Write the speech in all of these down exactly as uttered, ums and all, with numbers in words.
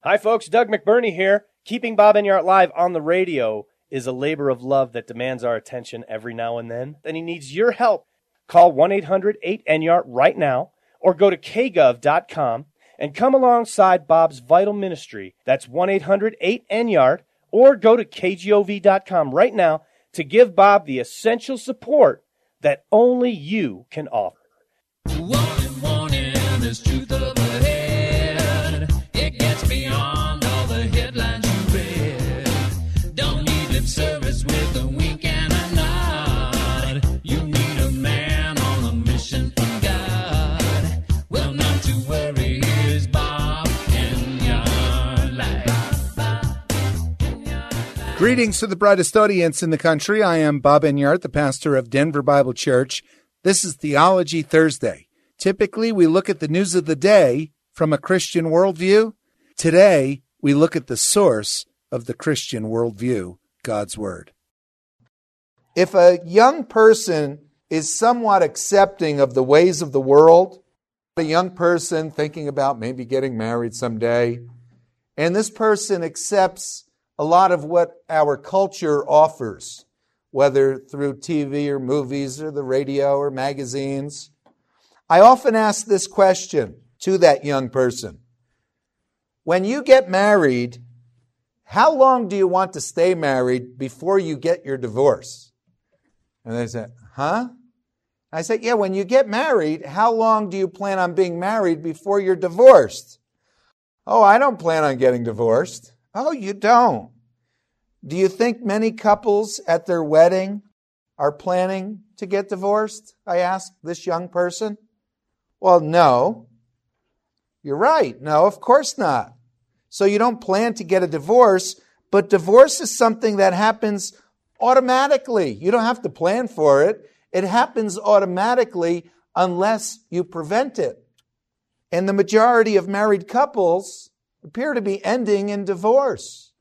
Hi, folks. Doug McBurney here. Keeping Bob Enyart live on the radio is a labor of love that demands our attention every now and then. Then he needs your help. Call one eight hundred eight Enyart right now or go to k gov dot com and come alongside Bob's vital ministry. That's one eight hundred eight Enyart or go to k gov dot com right now to give Bob the essential support that only you can offer. Warning, warning, there's truth up ahead. It gets beyond all the headlines you read. Don't need lip service with a wink and a nod. You need a man on a mission from God. Well, not to worry, here's Bob Enyart Live. Greetings to the brightest audience in the country. I am Bob Enyart, the pastor of Denver Bible Church. This is Theology Thursday. Typically, we look at the news of the day from a Christian worldview. Today, we look at the source of the Christian worldview, God's Word. If a young person is somewhat accepting of the ways of the world, a young person thinking about maybe getting married someday, and this person accepts a lot of what our culture offers, whether through T V or movies or the radio or magazines, I often ask this question to that young person. When you get married, how long do you want to stay married before you get your divorce? And they say, huh? I say, yeah, when you get married, how long do you plan on being married before you're divorced? Oh, I don't plan on getting divorced. Oh, you don't? Do you think many couples at their wedding are planning to get divorced? I asked this young person. Well, no. You're right. No, of course not. So you don't plan to get a divorce, but divorce is something that happens automatically. You don't have to plan for it. It happens automatically unless you prevent it. And the majority of married couples appear to be ending in divorce.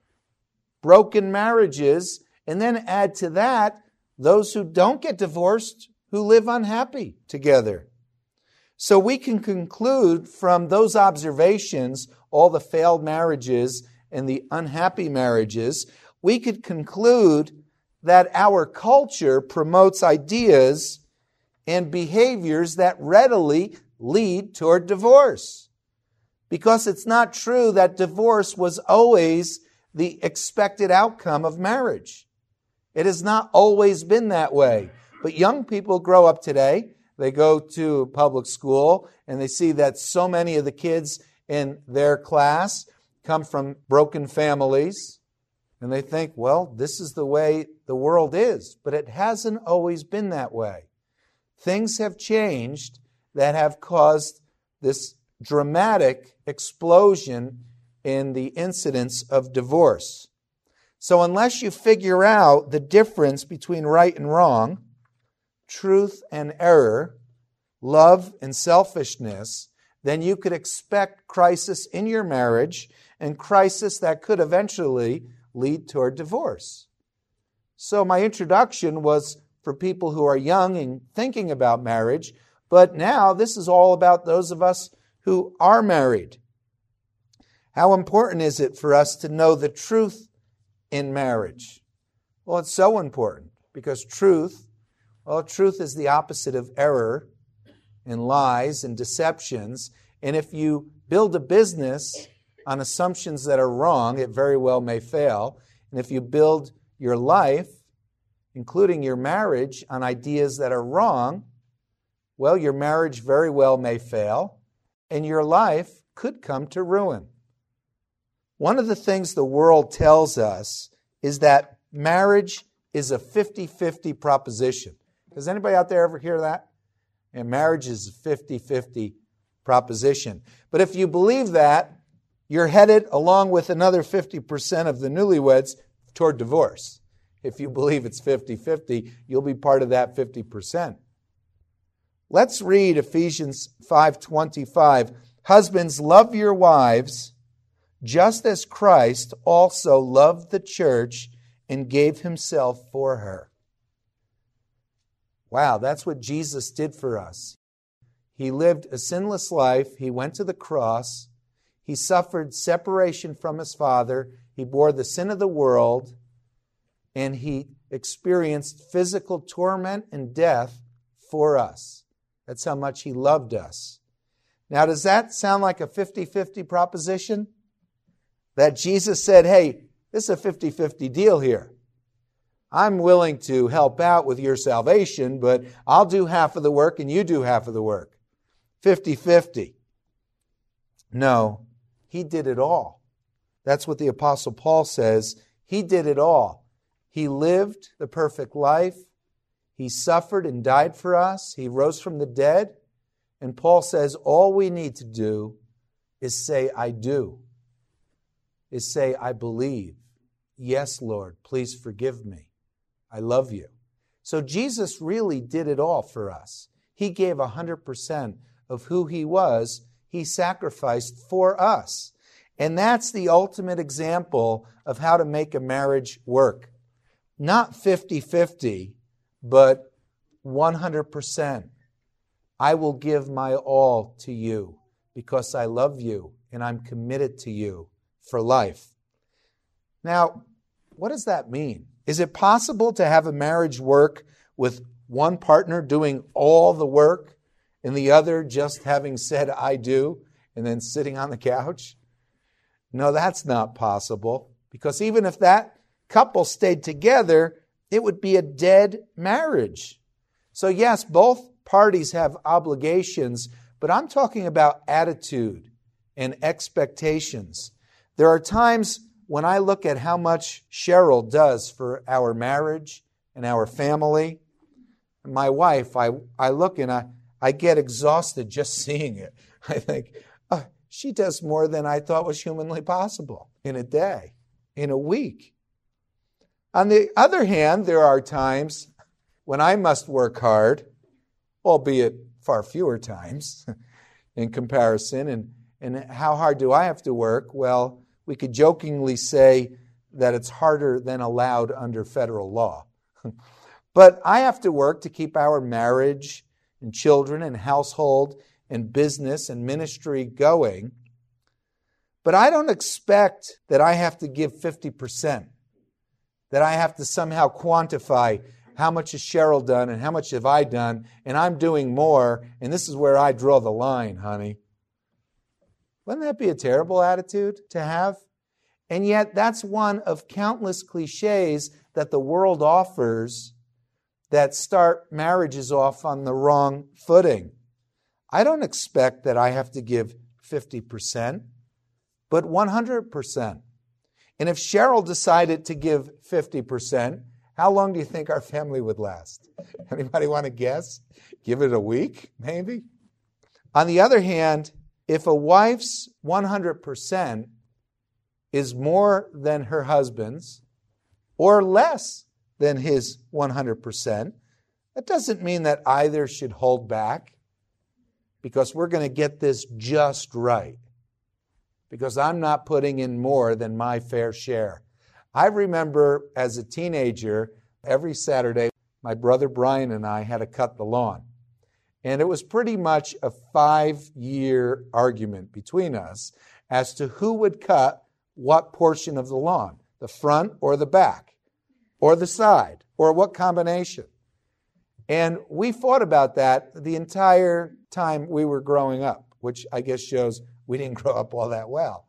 Broken marriages, and then add to that those who don't get divorced who live unhappy together. So we can conclude from those observations, all the failed marriages and the unhappy marriages, we could conclude that our culture promotes ideas and behaviors that readily lead toward divorce. Because it's not true that divorce was always the expected outcome of marriage. It has not always been that way. But young people grow up today, they go to public school, and they see that so many of the kids in their class come from broken families, and they think, well, this is the way the world is. But it hasn't always been that way. Things have changed that have caused this dramatic explosion in the incidence of divorce. So unless you figure out the difference between right and wrong, truth and error, love and selfishness, then you could expect crisis in your marriage and crisis that could eventually lead toward divorce. So my introduction was for people who are young and thinking about marriage, but now this is all about those of us who are married. How important is it for us to know the truth in marriage? Well, it's so important because truth, well, truth is the opposite of error and lies and deceptions. And if you build a business on assumptions that are wrong, it very well may fail. And if you build your life, including your marriage, on ideas that are wrong, well, your marriage very well may fail, and your life could come to ruin. One of the things the world tells us is that marriage is a fifty-fifty proposition. Does anybody out there ever hear that? And marriage is a fifty-fifty proposition. But if you believe that, you're headed, along with another fifty percent of the newlyweds, toward divorce. If you believe it's fifty-fifty, you'll be part of that fifty percent. Let's read Ephesians five twenty-five. Husbands, love your wives, just as Christ also loved the church and gave himself for her. Wow, that's what Jesus did for us. He lived a sinless life. He went to the cross. He suffered separation from his Father. He bore the sin of the world, and he experienced physical torment and death for us. That's how much he loved us. Now, does that sound like a fifty-fifty proposition? That Jesus said, hey, this is a fifty-fifty deal here. I'm willing to help out with your salvation, but I'll do half of the work and you do half of the work. fifty-fifty. No, he did it all. That's what the Apostle Paul says. He did it all. He lived the perfect life. He suffered and died for us. He rose from the dead. And Paul says all we need to do is say, I do. Is say, I believe. Yes, Lord, please forgive me. I love you. So Jesus really did it all for us. He gave one hundred percent of who he was. He sacrificed for us. And that's the ultimate example of how to make a marriage work. Not fifty-fifty, but one hundred percent. I will give my all to you because I love you and I'm committed to you for life. Now, what does that mean? Is it possible to have a marriage work with one partner doing all the work and the other just having said, I do, and then sitting on the couch? No, that's not possible, because even if that couple stayed together, it would be a dead marriage. So yes, both parties have obligations, but I'm talking about attitude and expectations. There are times when I look at how much Cheryl does for our marriage and our family, my wife, I, I look and I, I get exhausted just seeing it. I think, oh, she does more than I thought was humanly possible in a day, in a week. On the other hand, there are times when I must work hard, albeit far fewer times in comparison. And, and how hard do I have to work? Well, we could jokingly say that it's harder than allowed under federal law. But I have to work to keep our marriage and children and household and business and ministry going. But I don't expect that I have to give fifty percent, that I have to somehow quantify how much has Cheryl done and how much have I done, and I'm doing more, and this is where I draw the line, honey. Wouldn't that be a terrible attitude to have? And yet that's one of countless cliches that the world offers that start marriages off on the wrong footing. I don't expect that I have to give fifty percent, but one hundred percent. And if Cheryl decided to give fifty percent, how long do you think our family would last? Anybody want to guess? Give it a week, maybe? On the other hand, if a wife's one hundred percent is more than her husband's or less than his one hundred percent, that doesn't mean that either should hold back, because we're going to get this just right, because I'm not putting in more than my fair share. I remember as a teenager, every Saturday, my brother Brian and I had to cut the lawn. And it was pretty much a five-year argument between us as to who would cut what portion of the lawn, the front or the back, or the side, or what combination. And we fought about that the entire time we were growing up, which I guess shows we didn't grow up all that well.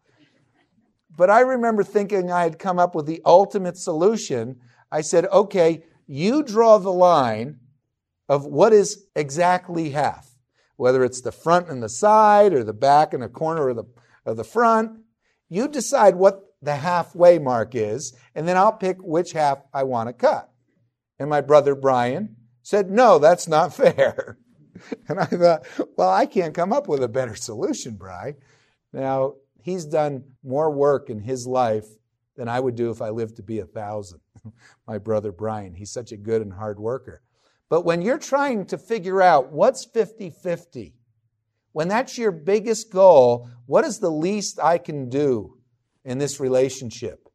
But I remember thinking I had come up with the ultimate solution. I said, okay, you draw the line of what is exactly half, whether it's the front and the side or the back and the corner of the, of the front. You decide what the halfway mark is, and then I'll pick which half I want to cut. And my brother Brian said, no, that's not fair. And I thought, well, I can't come up with a better solution, Bri. Now, he's done more work in his life than I would do if I lived to be a thousand. My brother Brian, he's such a good and hard worker. But when you're trying to figure out what's fifty-fifty, when that's your biggest goal, what is the least I can do in this relationship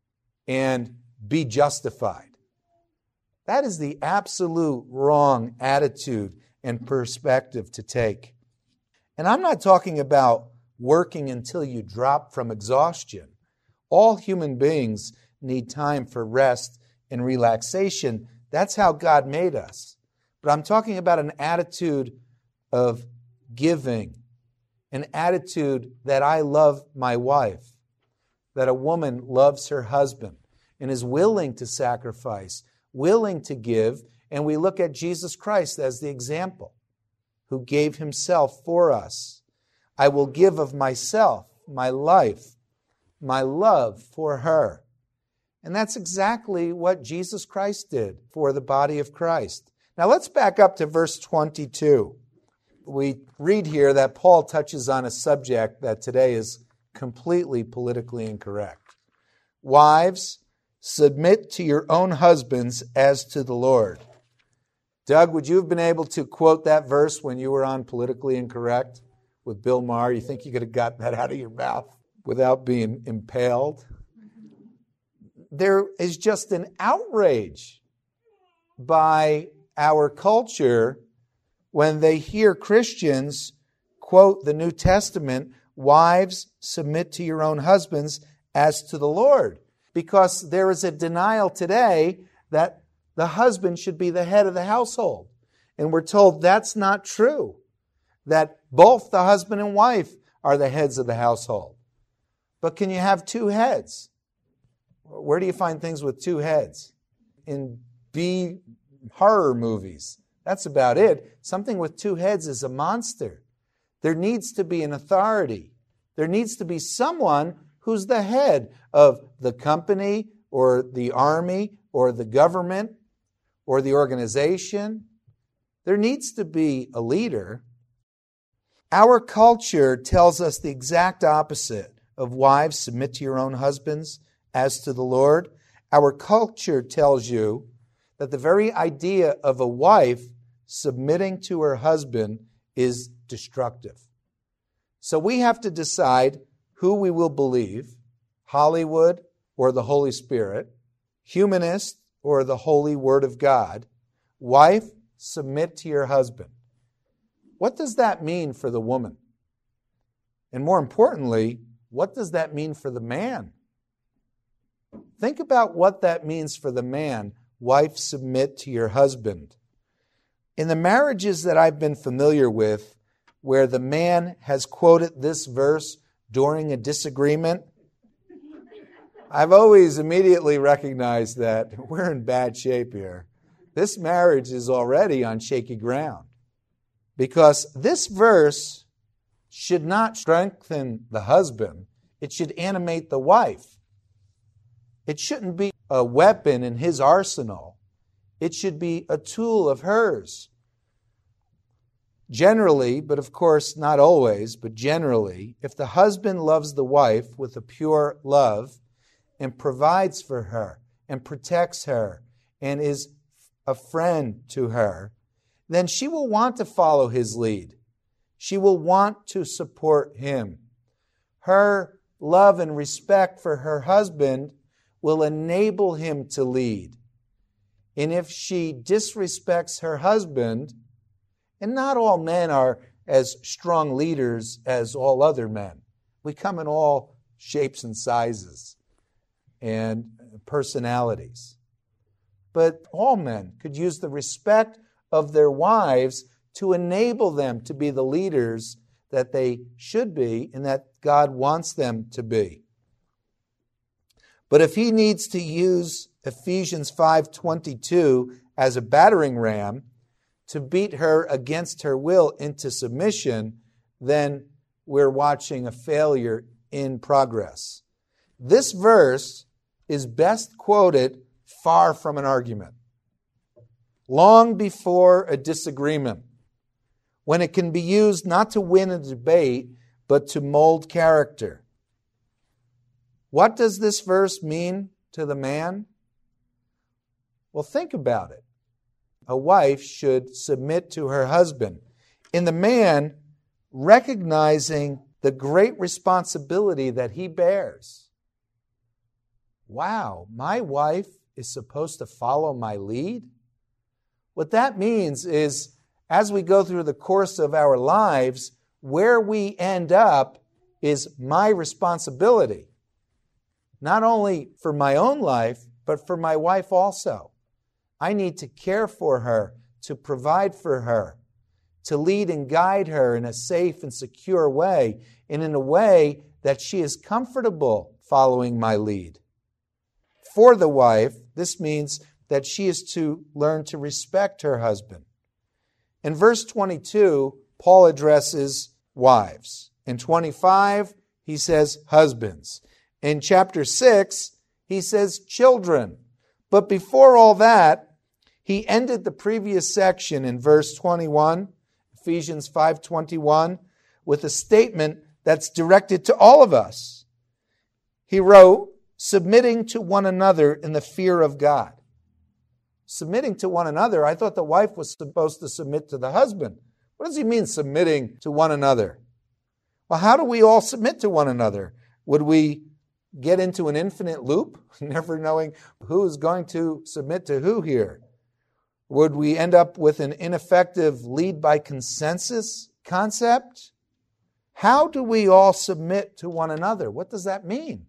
and be justified? That is the absolute wrong attitude and perspective to take. And I'm not talking about working until you drop from exhaustion. All human beings need time for rest and relaxation. That's how God made us. But I'm talking about an attitude of giving, an attitude that I love my wife, that a woman loves her husband and is willing to sacrifice, willing to give. And we look at Jesus Christ as the example, who gave himself for us. I will give of myself, my life, my love for her. And that's exactly what Jesus Christ did for the body of Christ. Now let's back up to verse twenty-two. We read here that Paul touches on a subject that today is completely politically incorrect. Wives, submit to your own husbands as to the Lord. Doug, would you have been able to quote that verse when you were on Politically Incorrect with Bill Maher? You think you could have gotten that out of your mouth without being impaled? There is just an outrage by our culture when they hear Christians quote the New Testament, wives, submit to your own husbands as to the Lord. Because there is a denial today that the husband should be the head of the household. And we're told that's not true, that both the husband and wife are the heads of the household. But can you have two heads? Where do you find things with two heads? In B horror movies. That's about it. Something with two heads is a monster. There needs to be an authority. There needs to be someone who's the head of the company or the army or the government or the organization. There needs to be a leader. Our culture tells us the exact opposite of wives, submit to your own husbands as to the Lord. Our culture tells you that the very idea of a wife submitting to her husband is destructive. So we have to decide who we will believe, Hollywood or the Holy Spirit, humanist or the holy Word of God. Wife, submit to your husband. What does that mean for the woman? And more importantly, what does that mean for the man? Think about what that means for the man. Wife, submit to your husband. In the marriages that I've been familiar with, where the man has quoted this verse during a disagreement, I've always immediately recognized that we're in bad shape here. This marriage is already on shaky ground. Because this verse should not strengthen the husband. It should animate the wife. It shouldn't be a weapon in his arsenal. It should be a tool of hers. Generally, but of course not always, but generally, if the husband loves the wife with a pure love and provides for her and protects her and is a friend to her, then she will want to follow his lead. She will want to support him. Her love and respect for her husband will enable him to lead. And if she disrespects her husband, and not all men are as strong leaders as all other men. We come in all shapes and sizes and personalities. But all men could use the respect of their wives to enable them to be the leaders that they should be and that God wants them to be. But if he needs to use Ephesians five twenty-two as a battering ram to beat her against her will into submission, then we're watching a failure in progress. This verse is best quoted far from an argument, long before a disagreement, when it can be used not to win a debate, but to mold character. What does this verse mean to the man? Well, think about it. A wife should submit to her husband. In the man, recognizing the great responsibility that he bears. Wow, my wife is supposed to follow my lead? What that means is, as we go through the course of our lives, where we end up is my responsibility, not only for my own life, but for my wife also. I need to care for her, to provide for her, to lead and guide her in a safe and secure way, and in a way that she is comfortable following my lead. For the wife, this means that she is to learn to respect her husband. In verse twenty-two, Paul addresses wives. In twenty-five, he says husbands. In chapter six, he says children. But before all that, he ended the previous section in verse twenty-one, Ephesians five twenty-one, with a statement that's directed to all of us. He wrote, submitting to one another in the fear of God. Submitting to one another, I thought the wife was supposed to submit to the husband. What does he mean, submitting to one another? Well, how do we all submit to one another? Would we get into an infinite loop, never knowing who is going to submit to who here? Would we end up with an ineffective lead by consensus concept? How do we all submit to one another? What does that mean?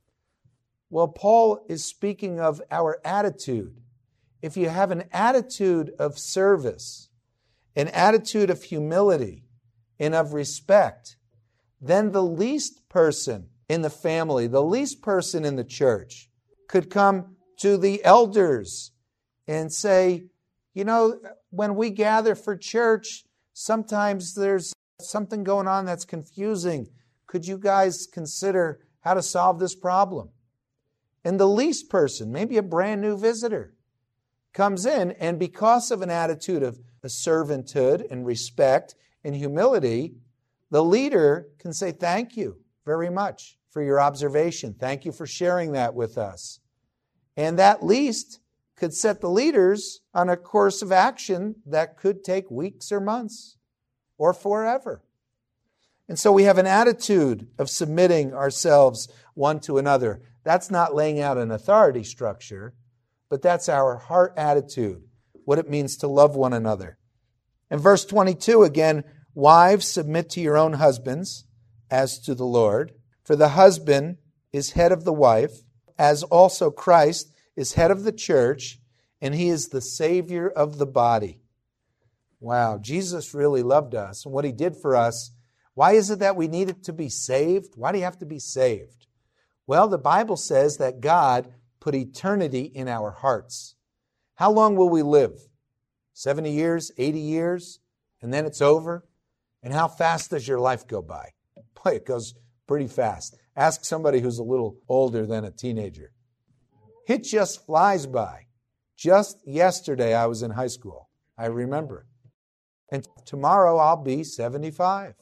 Well, Paul is speaking of our attitude. If you have an attitude of service, an attitude of humility, and of respect, then the least person in the family, the least person in the church could come to the elders and say, you know, when we gather for church, sometimes there's something going on that's confusing. Could you guys consider how to solve this problem? And the least person, maybe a brand new visitor, comes in, and because of an attitude of a servanthood and respect and humility, the leader can say, thank you very much for your observation. Thank you for sharing that with us. And that least could set the leaders on a course of action that could take weeks or months or forever. And so we have an attitude of submitting ourselves one to another. That's not laying out an authority structure, but that's our heart attitude, what it means to love one another. In verse twenty-two again, wives, submit to your own husbands as to the Lord. For the husband is head of the wife, as also Christ is head of the church, and he is the Savior of the body. Wow, Jesus really loved us, and what he did for us. Why is it that we needed to be saved? Why do you have to be saved? Well, the Bible says that God put eternity in our hearts. How long will we live? seventy years, eighty years, and then it's over? And how fast does your life go by? Boy, it goes pretty fast. Ask somebody who's a little older than a teenager. It just flies by. Just yesterday I was in high school. I remember. And tomorrow I'll be seventy-five.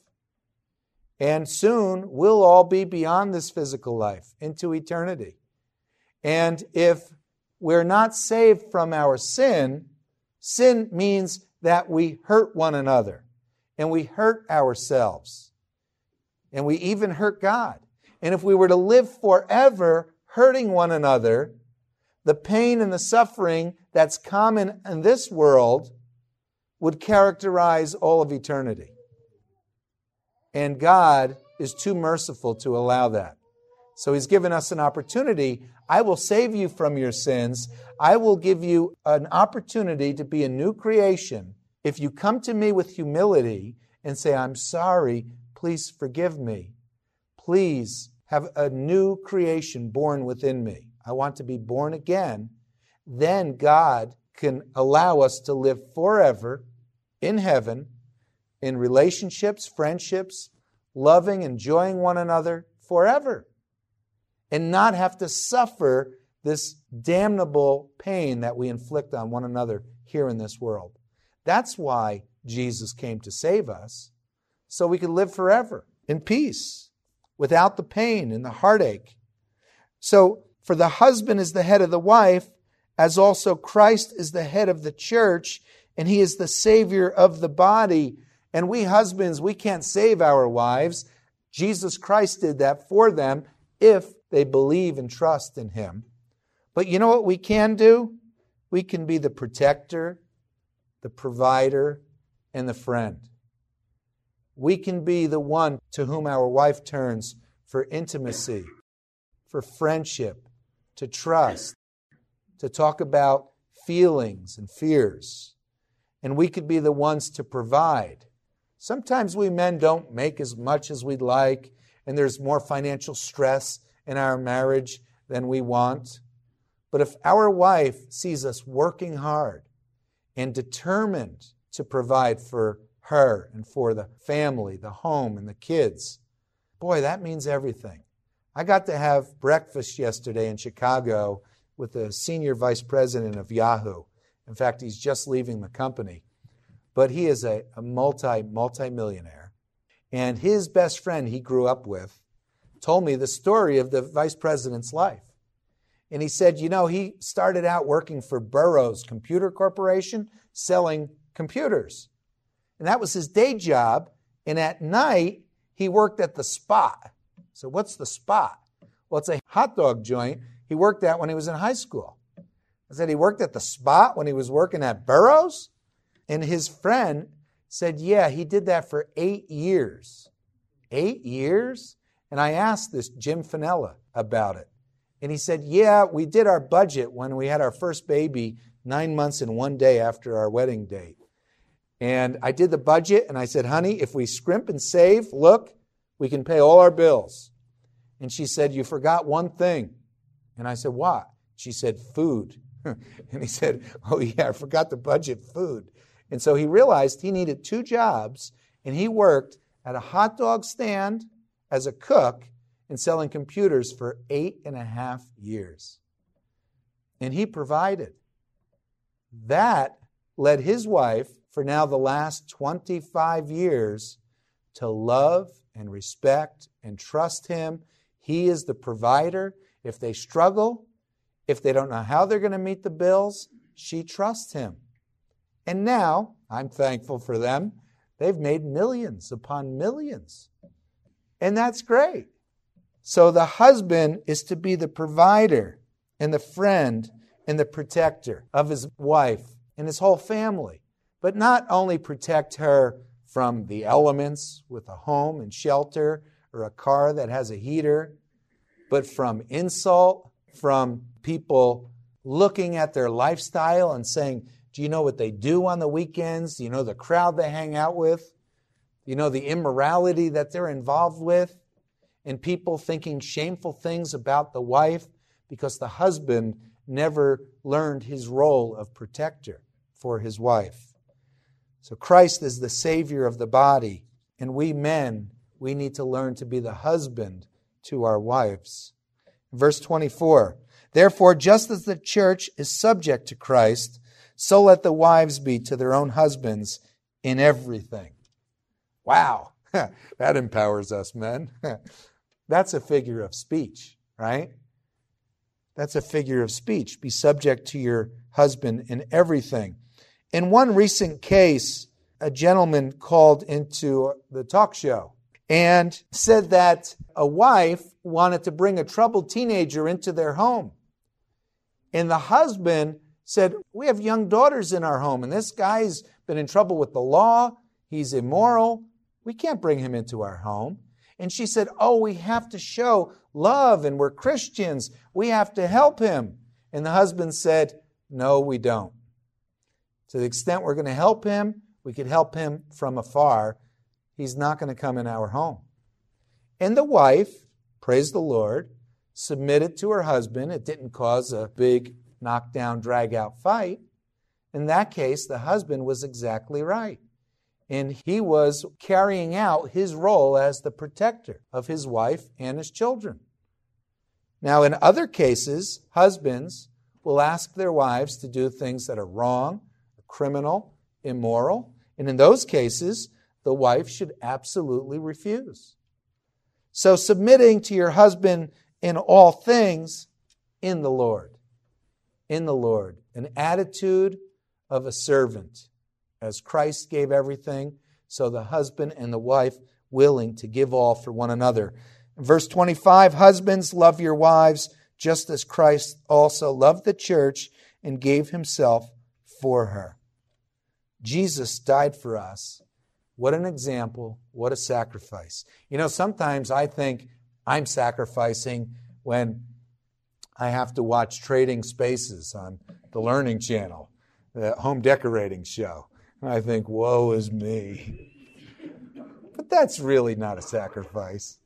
And soon we'll all be beyond this physical life into eternity. And if we're not saved from our sin, sin means that we hurt one another and we hurt ourselves and we even hurt God. And if we were to live forever hurting one another, the pain and the suffering that's common in this world would characterize all of eternity. And God is too merciful to allow that. So he's given us an opportunity. I will save you from your sins. I will give you an opportunity to be a new creation. If you come to me with humility and say, I'm sorry, please forgive me. Please have a new creation born within me. I want to be born again. Then God can allow us to live forever in heaven, in relationships, friendships, loving, enjoying one another forever, and not have to suffer this damnable pain that we inflict on one another here in this world. That's why Jesus came to save us, so we could live forever in peace, without the pain and the heartache. So, for the husband is the head of the wife, as also Christ is the head of the church, and he is the Savior of the body. And we husbands, we can't save our wives. Jesus Christ did that for them if they believe and trust in him. But you know what we can do? We can be the protector, the provider, and the friend. We can be the one to whom our wife turns for intimacy, for friendship, to trust, to talk about feelings and fears. And we could be the ones to provide. Sometimes we men don't make as much as we'd like, and there's more financial stress in our marriage than we want. But if our wife sees us working hard and determined to provide for her and for the family, the home, and the kids, boy, that means everything. I got to have breakfast yesterday in Chicago with the senior vice president of Yahoo. In fact, he's just leaving the company. But he is a, a multi, multi-millionaire. And his best friend he grew up with told me the story of the vice president's life. And he said, you know, he started out working for Burroughs Computer Corporation, selling computers. And that was his day job. And at night, he worked at the Spot. So what's the Spot? Well, it's a hot dog joint he worked at when he was in high school. I said, he worked at the Spot when he was working at Burroughs? And his friend said, yeah, he did that for eight years. Eight years? And I asked this Jim Finella about it. And he said, yeah, we did our budget when we had our first baby nine months and one day after our wedding date. And I did the budget, and I said, honey, if we scrimp and save, look, we can pay all our bills. And she said, you forgot one thing. And I said, what? She said, food. And he said, oh, yeah, I forgot to budget food. And so he realized he needed two jobs, and he worked at a hot dog stand as a cook and selling computers for eight and a half years. And he provided. That led his wife, for now the last twenty-five years, to love and respect and trust him. He is the provider. If they struggle, if they don't know how they're going to meet the bills, she trusts him. And now, I'm thankful for them, they've made millions upon millions. And that's great. So the husband is to be the provider and the friend and the protector of his wife and his whole family. But not only protect her from the elements with a home and shelter or a car that has a heater, but from insult, from people looking at their lifestyle and saying, do you know what they do on the weekends? Do you know the crowd they hang out with? Do you know the immorality that they're involved with? And people thinking shameful things about the wife because the husband never learned his role of protector for his wife. So Christ is the Savior of the body, and we men, we need to learn to be the husband to our wives. Verse twenty-four, therefore, just as the church is subject to Christ, so let the wives be to their own husbands in everything. Wow, that empowers us, men. That's a figure of speech, right? That's a figure of speech. Be subject to your husband in everything. In one recent case, a gentleman called into the talk show and said that a wife wanted to bring a troubled teenager into their home. And the husband said, we have young daughters in our home, and this guy's been in trouble with the law. He's immoral. We can't bring him into our home. And she said, oh, we have to show love, and we're Christians. We have to help him. And the husband said, no, we don't. To the extent we're going to help him, we could help him from afar. He's not going to come in our home. And the wife, praise the Lord, submitted to her husband. It didn't cause a big knockdown, drag-out fight. In that case, the husband was exactly right. And he was carrying out his role as the protector of his wife and his children. Now, in other cases, husbands will ask their wives to do things that are wrong, criminal, immoral. And in those cases, the wife should absolutely refuse. So submitting to your husband in all things in the Lord. In the Lord. An attitude of a servant. As Christ gave everything, so the husband and the wife willing to give all for one another. In verse twenty-five, husbands, love your wives, just as Christ also loved the church and gave himself for her. Jesus died for us. What an example. What a sacrifice. You know, sometimes I think I'm sacrificing when I have to watch Trading Spaces on the Learning Channel, the home decorating show. And I think, woe is me. But that's really not a sacrifice.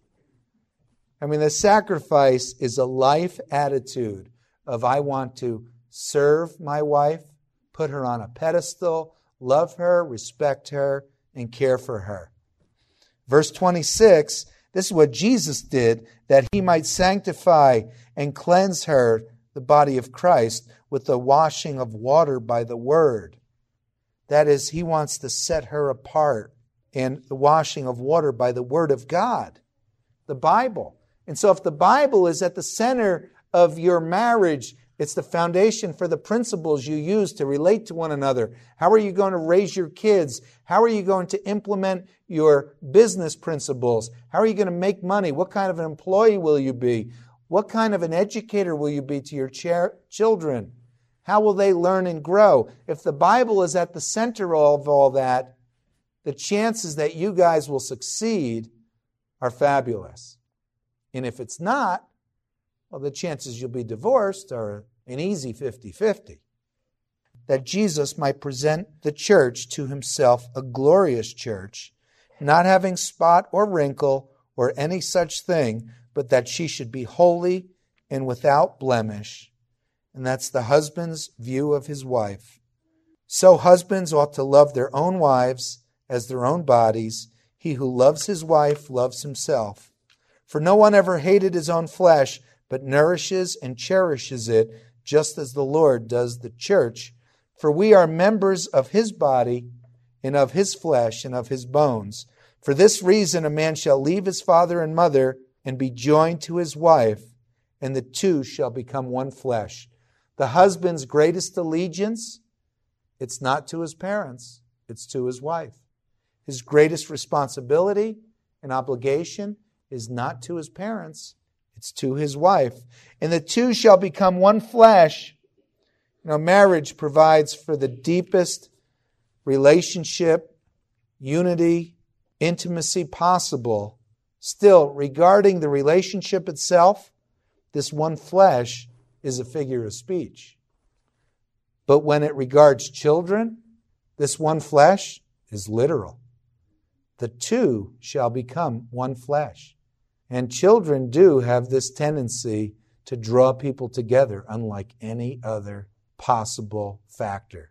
I mean, the sacrifice is a life attitude of I want to serve my wife, put her on a pedestal, love her, respect her, and care for her. Verse twenty-six, this is what Jesus did, that he might sanctify and cleanse her, the body of Christ, with the washing of water by the word. That is, he wants to set her apart in the washing of water by the word of God, the Bible. And so if the Bible is at the center of your marriage, it's the foundation for the principles you use to relate to one another. How are you going to raise your kids? How are you going to implement your business principles? How are you going to make money? What kind of an employee will you be? What kind of an educator will you be to your ch- children? How will they learn and grow? If the Bible is at the center of all that, the chances that you guys will succeed are fabulous. And if it's not, well, the chances you'll be divorced are an easy fifty-fifty. That Jesus might present the church to himself a glorious church, not having spot or wrinkle or any such thing, but that she should be holy and without blemish. And that's the husband's view of his wife. So husbands ought to love their own wives as their own bodies. He who loves his wife loves himself. For no one ever hated his own flesh, but nourishes and cherishes it, just as the Lord does the church. For we are members of his body, and of his flesh, and of his bones. For this reason a man shall leave his father and mother, and be joined to his wife, and the two shall become one flesh. The husband's greatest allegiance, it's not to his parents, it's to his wife. His greatest responsibility and obligation is not to his parents, it's to his wife. And the two shall become one flesh. You know, marriage provides for the deepest relationship, unity, intimacy possible. Still, regarding the relationship itself, this one flesh is a figure of speech. But when it regards children, this one flesh is literal. The two shall become one flesh. And children do have this tendency to draw people together unlike any other possible factor.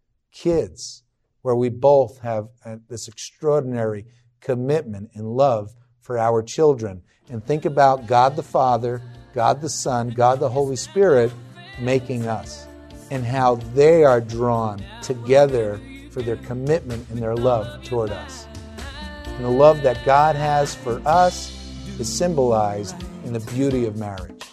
Kids, where we both have this extraordinary commitment and love for our children. And think about God the Father, God the Son, God the Holy Spirit making us, and how they are drawn together for their commitment and their love toward us. And the love that God has for us is symbolized in the beauty of marriage.